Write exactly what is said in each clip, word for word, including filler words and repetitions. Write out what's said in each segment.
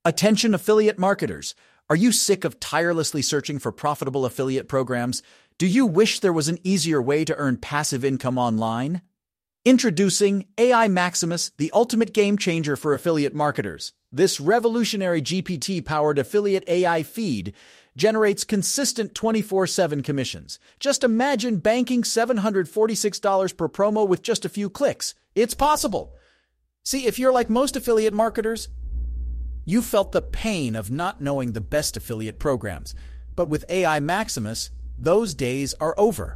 Attention affiliate marketers. Are you sick of tirelessly searching for profitable affiliate programs? Do you wish there was an easier way to earn passive income online? Introducing A I Maximus, the ultimate game changer for affiliate marketers. This revolutionary G P T-powered affiliate A I feed generates consistent twenty-four seven commissions. Just imagine banking seven hundred forty-six dollars per promo with just a few clicks. It's possible. See, if you're like most affiliate marketers, you felt the pain of not knowing the best affiliate programs. But with A I Maximus, those days are over.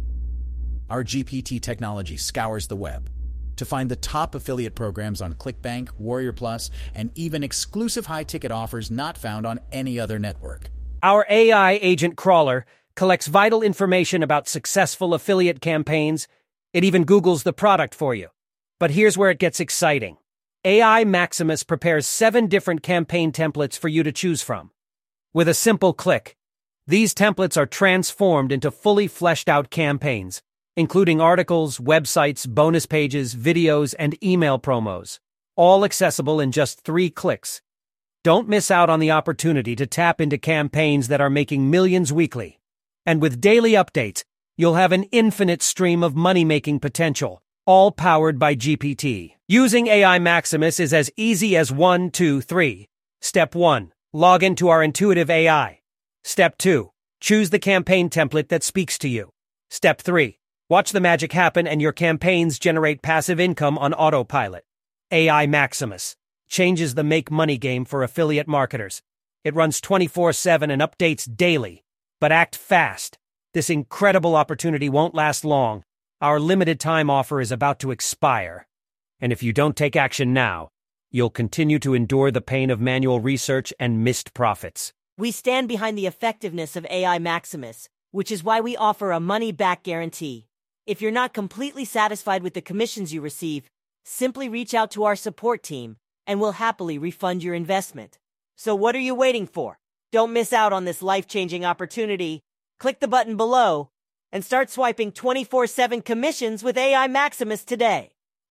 Our G P T technology scours the web to find the top affiliate programs on ClickBank, Warrior Plus, and even exclusive high-ticket offers not found on any other network. Our A I agent crawler collects vital information about successful affiliate campaigns. It even Googles the product for you. But here's where it gets exciting. A I Maximus prepares seven different campaign templates for you to choose from. With a simple click, these templates are transformed into fully fleshed-out campaigns, including articles, websites, bonus pages, videos, and email promos, all accessible in just three clicks. Don't miss out on the opportunity to tap into campaigns that are making millions weekly. And with daily updates, you'll have an infinite stream of money-making potential, all powered by G P T. Using A I Maximus is as easy as one, two, three. Step one. Log into our intuitive A I. Step two. Choose the campaign template that speaks to you. Step three. Watch the magic happen and your campaigns generate passive income on autopilot. A I Maximus changes the make-money game for affiliate marketers. It runs twenty-four seven and updates daily. But act fast. This incredible opportunity won't last long. Our limited-time offer is about to expire. And if you don't take action now, you'll continue to endure the pain of manual research and missed profits. We stand behind the effectiveness of A I Maximus, which is why we offer a money-back guarantee. If you're not completely satisfied with the commissions you receive, simply reach out to our support team, and we'll happily refund your investment. So what are you waiting for? Don't miss out on this life-changing opportunity. Click the button below and start swiping twenty-four seven commissions with A I Maximus today.